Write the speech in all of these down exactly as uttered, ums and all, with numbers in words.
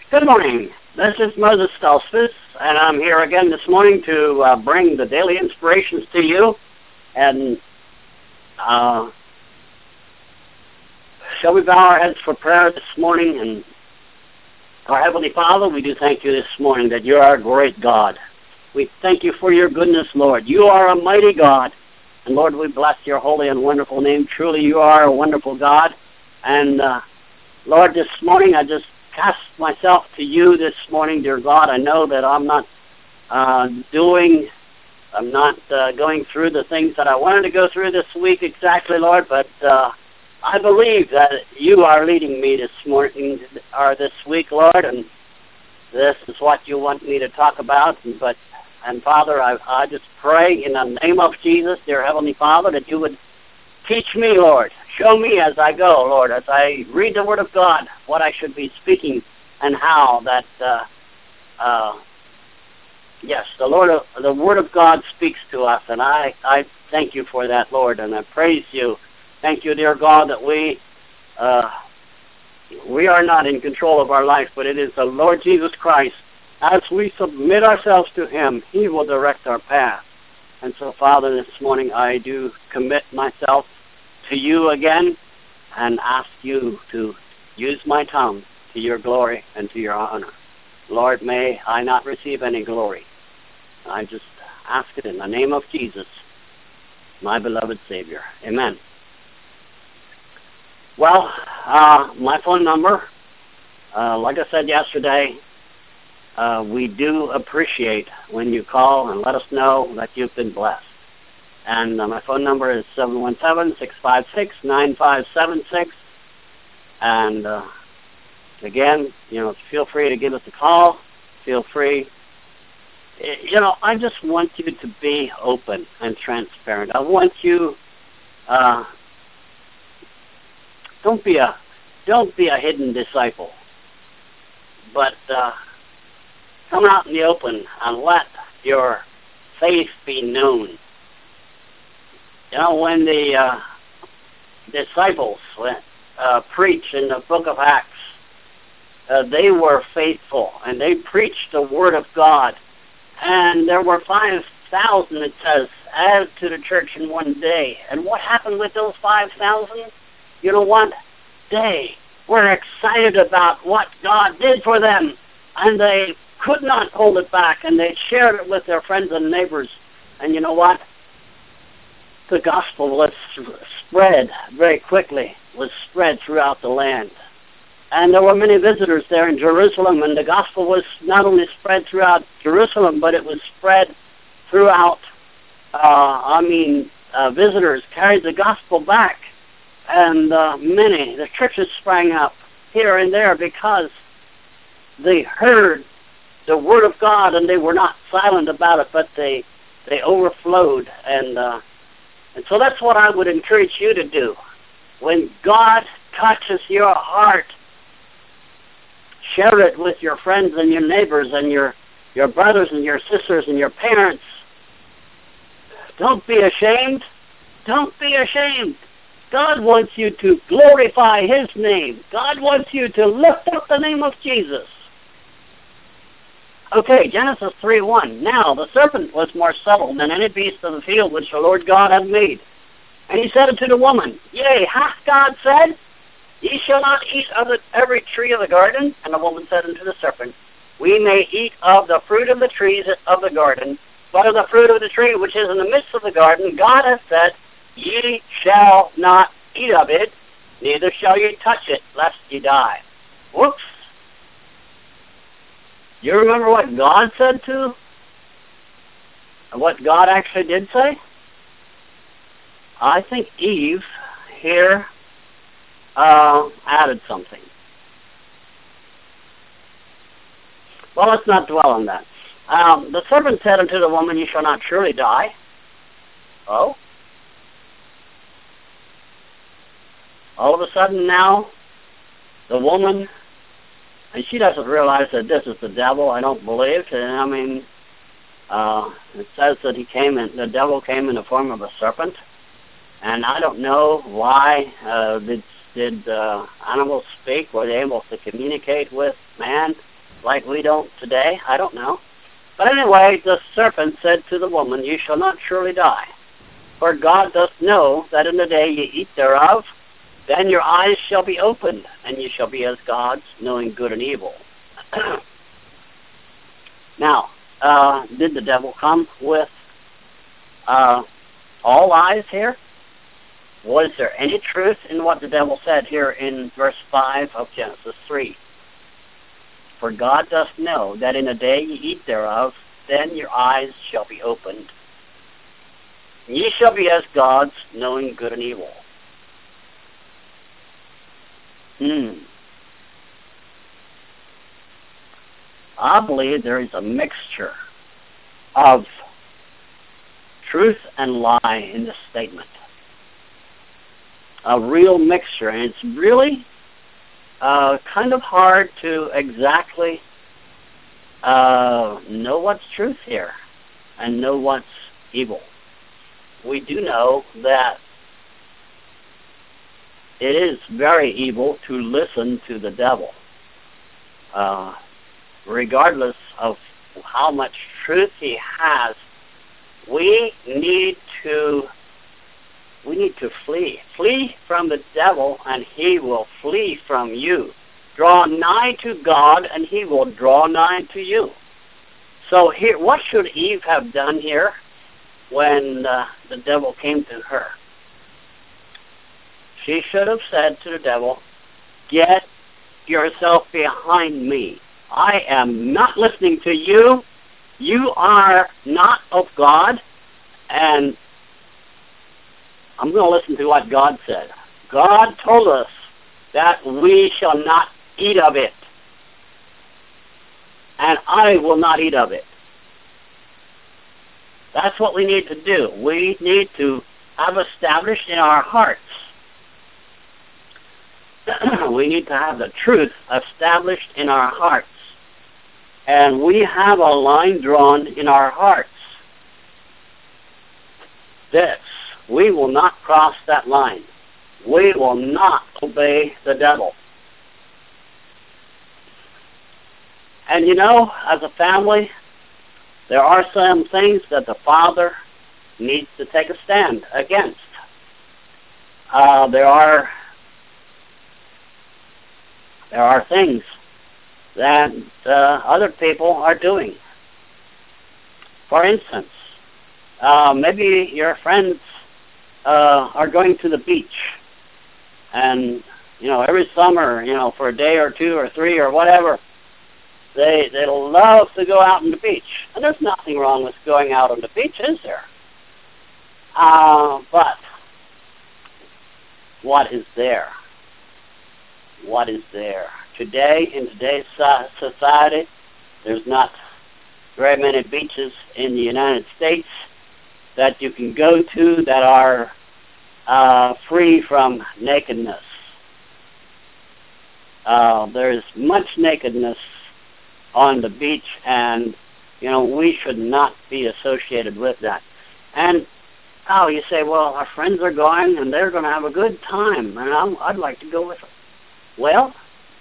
Good morning. This is Moses Stoltzfus, and I'm here again this morning to uh, bring the daily inspirations to you. And uh, shall we bow our heads for prayer this morning? And our Heavenly Father, we do thank you this morning that you are a great God. We thank you for your goodness, Lord. You are a mighty God. And Lord, we bless your holy and wonderful name. Truly, you are a wonderful God. And uh, Lord, this morning I just cast myself to you this morning, dear God. I know that I'm not uh, doing, I'm not uh, going through the things that I wanted to go through this week exactly, Lord, but uh, I believe that you are leading me this morning, or this week, Lord, and this is what you want me to talk about. But, and Father, I, I just pray in the name of Jesus, dear Heavenly Father, that you would teach me, Lord. Show me as I go, Lord, as I read the Word of God, what I should be speaking and how that, uh, uh, yes, the Lord, the Word of God speaks to us, and I, I thank you for that, Lord, and I praise you. Thank you, dear God, that we, uh, we are not in control of our life, but it is the Lord Jesus Christ. As we submit ourselves to Him, He will direct our path. And so, Father, this morning I do commit myself to you again and ask you to use my tongue to your glory and to your honor. Lord, may I not receive any glory. I just ask it in the name of Jesus, my beloved Savior. Amen. Well, uh, my phone number, uh, like I said yesterday, uh, we do appreciate when you call and let us know that you've been blessed. And uh, my phone number is seven one seven, six five six, nine five seven six. And uh, again, you know, feel free to give us a call. Feel free. You know, I just want you to be open and transparent. I want you, uh, don't be a, don't be a hidden disciple, but uh, come out in the open and let your faith be known. You know, when the uh, disciples went, uh, preached in the book of Acts, uh, they were faithful, and they preached the Word of God. And there were five thousand, it says, added to the church in one day. And what happened with those five thousand? You know what? They were excited about what God did for them, and they could not hold it back, and they shared it with their friends and neighbors. And you know what? The gospel was spread very quickly, was spread throughout the land. And there were many visitors there in Jerusalem, and the gospel was not only spread throughout Jerusalem, but it was spread throughout, uh, I mean, uh, visitors carried the gospel back. And uh, many, the churches sprang up here and there because they heard the Word of God, and they were not silent about it, but they, they overflowed. And uh, And so that's what I would encourage you to do. When God touches your heart, share it with your friends and your neighbors and your, your brothers and your sisters and your parents. Don't be ashamed. Don't be ashamed. God wants you to glorify His name. God wants you to lift up the name of Jesus. Okay, Genesis three one. Now the serpent was more subtle than any beast of the field which the Lord God had made. And he said unto the woman, Yea, hath God said, Ye shall not eat of the, every tree of the garden? And the woman said unto the serpent, We may eat of the fruit of the trees of the garden, but of the fruit of the tree which is in the midst of the garden, God hath said, Ye shall not eat of it, neither shall ye touch it, lest ye die. Whoops. You remember what God said to? What God actually did say? I think Eve here uh, added something. Well, let's not dwell on that. Um, the serpent said unto the woman, You shall not surely die. Oh? All of a sudden now, the woman, and she doesn't realize that this is the devil, I don't believe. And I mean, uh, it says that he came in, the devil came in the form of a serpent. And I don't know why uh, did, did uh, animals speak? Were they able to communicate with man? like we don't today. I don't know. But anyway, the serpent said to the woman, "You shall not surely die. For God doth know that in the day ye eat thereof, then your eyes shall be opened, and ye shall be as gods, knowing good and evil." Now, uh, did the devil come with uh, all lies here? Was there any truth in what the devil said here in verse five of Genesis three? For God doth know that in the day ye eat thereof, then your eyes shall be opened. Ye shall be as gods, knowing good and evil. Hmm. I believe there is a mixture of truth and lie in this statement. A real mixture, and it's really uh, kind of hard to exactly uh, know what's truth here and know what's evil. We do know that it is very evil to listen to the devil. Uh, regardless of how much truth he has, we need to we need to flee. Flee from the devil, and he will flee from you. Draw nigh to God, and he will draw nigh to you. So here, what should Eve have done here when uh, the devil came to her? She should have said to the devil, "Get yourself behind me. I am not listening to you. You are not of God, and I'm going to listen to what God said. God told us that we shall not eat of it, and I will not eat of it." That's what we need to do. We need to have established in our hearts. We need to have the truth established in our hearts. And we have a line drawn in our hearts. This, we will not cross that line. We will not obey the devil. And you know, as a family, there are some things that the father needs to take a stand against. Uh, there are there are things that uh, other people are doing. For instance, uh, maybe your friends uh, are going to the beach, and you know, every summer, you know, for a day or two or three or whatever, they they love to go out on the beach. And there's nothing wrong with going out on the beach, is there? Uh, but what is there? What is there? Today, in today's society, there's not very many beaches in the United States that you can go to that are uh, free from nakedness. Uh, there's much nakedness on the beach, and you know, we should not be associated with that. And oh, you say, well, our friends are going, and they're going to have a good time, and I'm, I'd like to go with them. Well,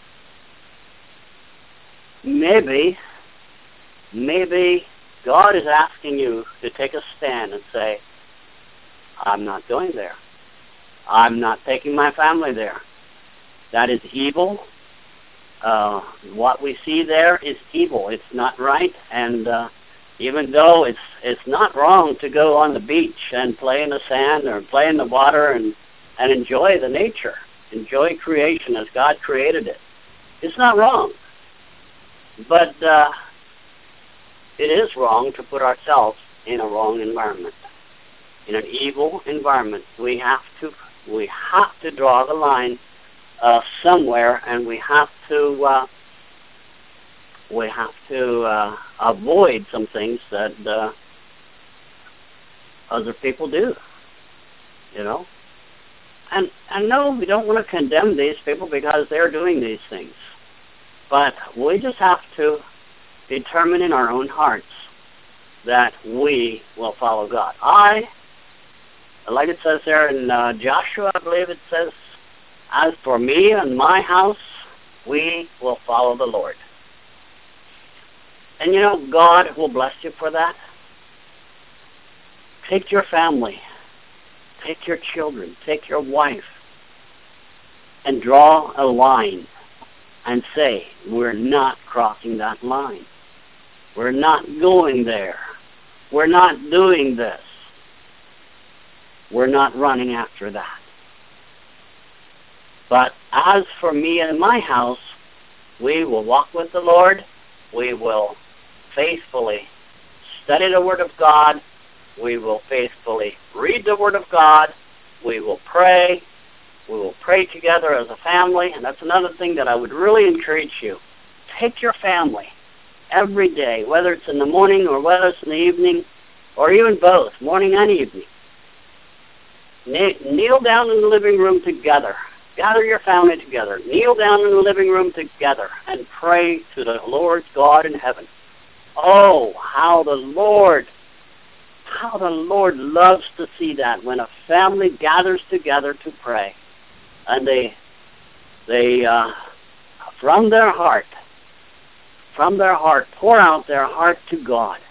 maybe, maybe God is asking you to take a stand and say, I'm not going there. I'm not taking my family there. That is evil. Uh, what we see there is evil. It's not right. And uh, even though it's it's not wrong to go on the beach and play in the sand or play in the water and, and enjoy the nature, enjoy creation as God created it, it's not wrong. But uh, it is wrong to put ourselves in a wrong environment, in an evil environment. We have to we have to draw the line uh, somewhere, and we have to uh, we have to uh, avoid some things that uh, other people do. You know, and and no, we don't want to condemn these people because they're doing these things. But we just have to determine in our own hearts that we will follow God. I, like it says there in uh, Joshua, I believe it says, as for me and my house, we will follow the Lord. And you know, God will bless you for that. Take your family, take your children, take your wife, and draw a line and say, we're not crossing that line. We're not going there. We're not doing this. We're not running after that. But as for me and my house, we will walk with the Lord. We will faithfully study the Word of God. We will faithfully read the Word of God. We will pray. We will pray together as a family. And that's another thing that I would really encourage you. Take your family every day, whether it's in the morning or whether it's in the evening, or even both, morning and evening. Kneel down in the living room together. Gather your family together. Kneel down in the living room together and pray to the Lord God in heaven. Oh, how the Lord, how the Lord loves to see that when a family gathers together to pray, and they, they, uh, from their heart, from their heart, pour out their heart to God.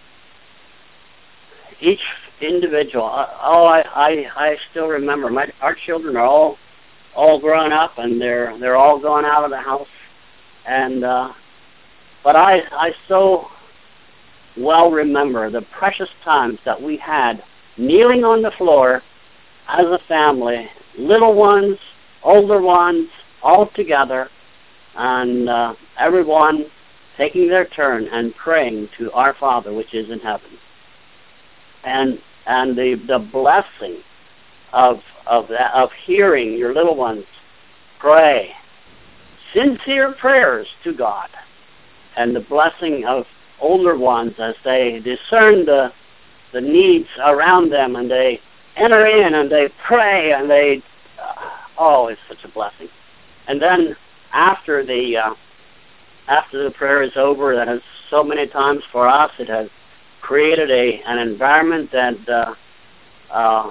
Each individual. Oh, I, I, I still remember. My, our children are all, all grown up, and they're, they're all gone out of the house. And, uh, but I, I so well remember the precious times that we had kneeling on the floor as a family, little ones, older ones, all together, and uh, everyone taking their turn and praying to our Father which is in heaven. And and the the blessing of of that, of hearing your little ones pray sincere prayers to God, and the blessing of older ones as they discern the the needs around them, and they enter in and they pray and they uh, oh, it's such a blessing. And then after the uh, after the prayer is over, that has so many times for us, it has created a an environment that uh, uh,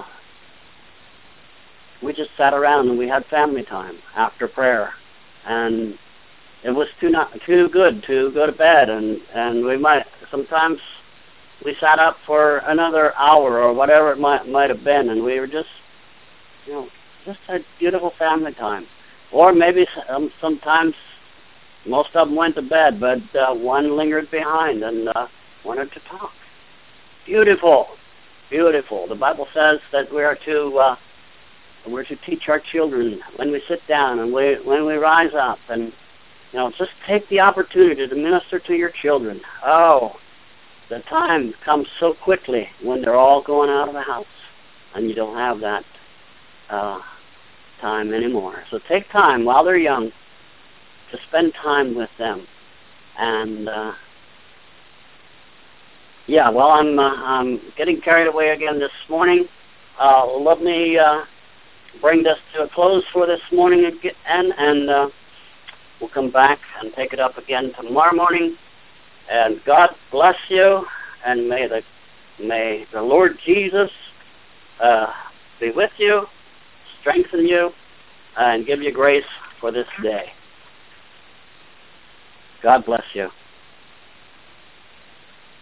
we just sat around and we had family time after prayer, and it was too not too good to go to bed, and and we might sometimes we sat up for another hour or whatever it might might have been, and we were just you know just had beautiful family time. Or maybe um, sometimes most of them went to bed, but uh, one lingered behind and uh, wanted to talk. Beautiful, beautiful. The Bible says that we are to uh, we're to teach our children when we sit down and we, when we rise up, and you know, just take the opportunity to minister to your children. Oh, the time comes so quickly when they're all going out of the house, and you don't have that uh, time anymore. So take time while they're young to spend time with them. And uh, yeah, well, I'm uh, I'm getting carried away again this morning. Uh, let me uh, bring this to a close for this morning again, and uh, we'll come back and take it up again tomorrow morning. And God bless you, and may the may the Lord Jesus uh, be with you, strengthen you, and give you grace for this day. God bless you.